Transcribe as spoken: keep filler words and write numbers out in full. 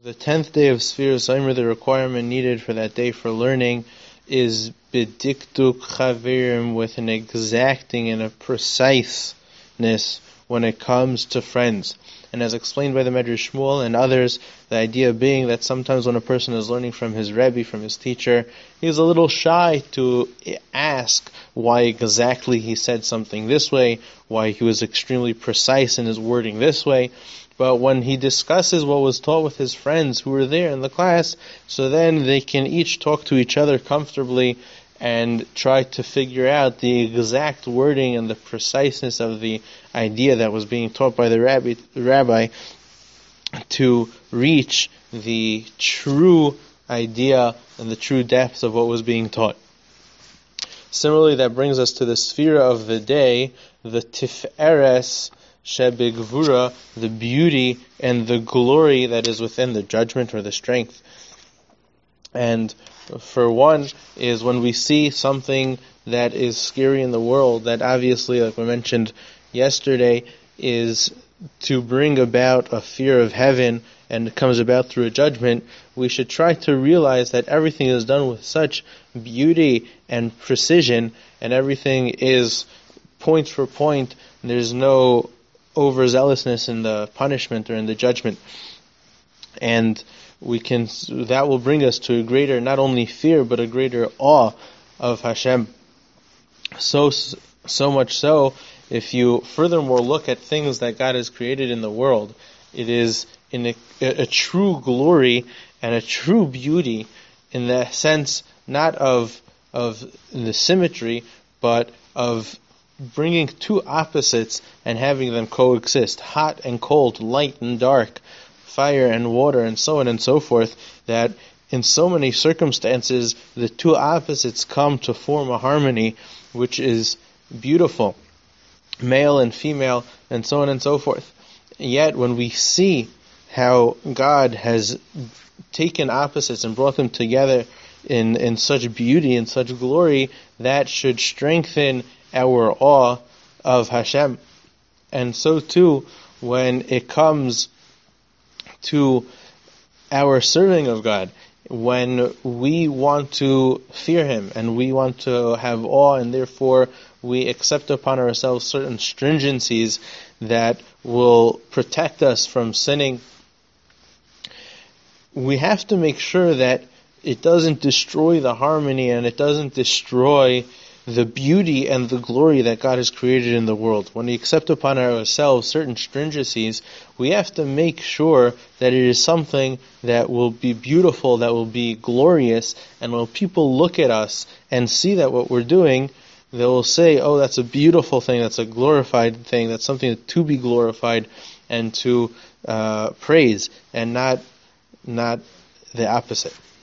The tenth day of Sfiras Omer, the requirement needed for that day for learning is bidiktuk chaverim, with an exacting and a preciseness when it comes to friends. And as explained by the Medrash Shmuel and others, the idea being that sometimes when a person is learning from his Rebbe, from his teacher, he's a little shy to ask why exactly he said something this way, why he was extremely precise in his wording this way. But when he discusses what was taught with his friends who were there in the class, so then they can each talk to each other comfortably and try to figure out the exact wording and the preciseness of the idea that was being taught by the rabbi, the rabbi to reach the true idea and the true depths of what was being taught. Similarly, that brings us to the sphere of the day, the Tif'eres Shebigvura, the beauty and the glory that is within the judgment or the strength. And for one is when we see something that is scary in the world, that obviously, like we mentioned yesterday, is to bring about a fear of heaven and it comes about through a judgment, we should try to realize that everything is done with such beauty and precision, and everything is point for point. There's no overzealousness in the punishment or in the judgment. And we can, that will bring us to a greater, not only fear, but a greater awe of Hashem. So, so much so, if you furthermore look at things that God has created in the world, it is in a, a true glory and a true beauty in the sense not of of the symmetry, but of bringing two opposites and having them coexist, hot and cold, light and dark, fire and water, and so on and so forth, that in so many circumstances the two opposites come to form a harmony which is beautiful, male and female, and so on and so forth. Yet when we see how God has taken opposites and brought them together in, in such beauty and such glory, that should strengthen our awe of Hashem. And so too, when it comes to our serving of God, when we want to fear Him and we want to have awe, and therefore we accept upon ourselves certain stringencies that will protect us from sinning, we have to make sure that it doesn't destroy the harmony and it doesn't destroy the beauty and the glory that God has created in the world. When we accept upon ourselves certain stringencies, we have to make sure that it is something that will be beautiful, that will be glorious, and when people look at us and see that what we're doing, they will say, oh, that's a beautiful thing, that's a glorified thing, that's something to be glorified and to uh, praise, and not not the opposite.